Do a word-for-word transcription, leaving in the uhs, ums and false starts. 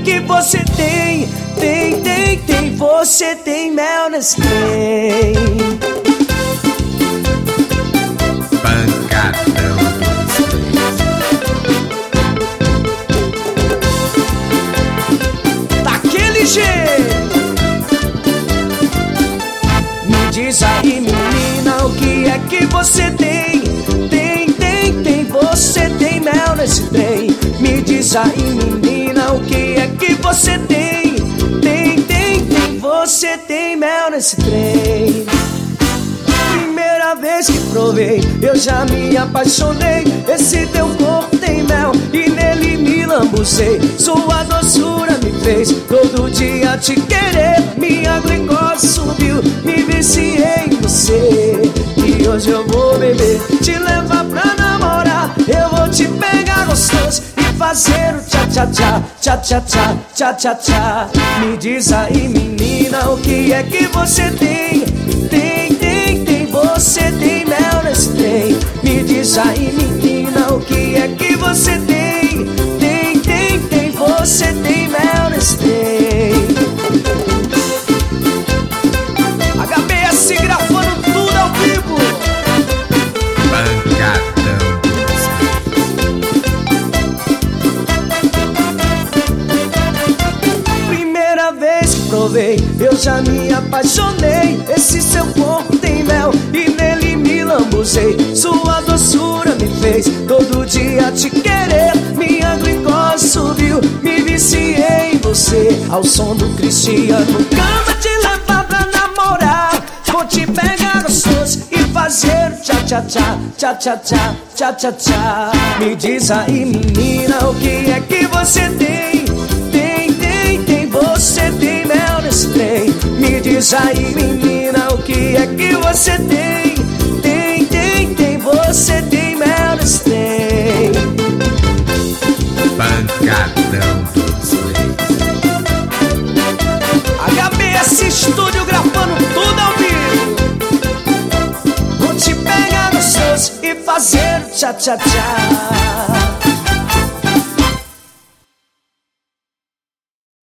que você tem? Tem, tem, tem, você tem mel nesse trem. Pancadão dos três. Daquele jeito. Me diz aí, menina, o que é que você tem? Tem, tem, tem, você tem mel nesse trem. Me diz aí, menina, o que é que você tem? Tem, tem, tem, você tem mel nesse trem. Primeira vez que provei, eu já me apaixonei. Esse teu corpo tem mel e nele me lambuzei. Sua doçura me fez todo dia te querer. Minha glicose subiu, me viciei em você. E hoje eu vou beber, te levar pra namorar. Eu vou te pegar gostoso e fazer o tchá-tchá-tchá, tchá-tchá-tchá, tchá-tchá-tchá. Me diz aí, menina, o que é que você tem? Tem, tem, tem, você tem mel nesse trem. Me diz aí, menina, o que é que você tem? Tem, tem, tem, você tem mel nesse trem. H B S gravando tudo ao vivo. Pancadão dos Primeira vez que provei, eu já me apaixonei. Esse seu corpo tem mel e nele me lambuzei. Sua doçura me fez todo dia te querer. Minha glicose subiu, me viciei em você. Ao som do Cristiano Cama, te levar pra namorar. Vou te pegar gostoso e fazer tchá-tchá-tchá, tchá-tchá-tchá, tchá-tchá-tchá. Me diz aí, menina, o que é que você tem? Tem, tem, tem, você tem mel nesse trem. Me diz aí, menina, o que é que você tem? Tem, tem, tem, você tem mel nesse trem. Pancadão dos três. H B S Estúdio gravando tudo ao vivo. Vou te pegar gostoso e fazer tchá-tchá-tchá.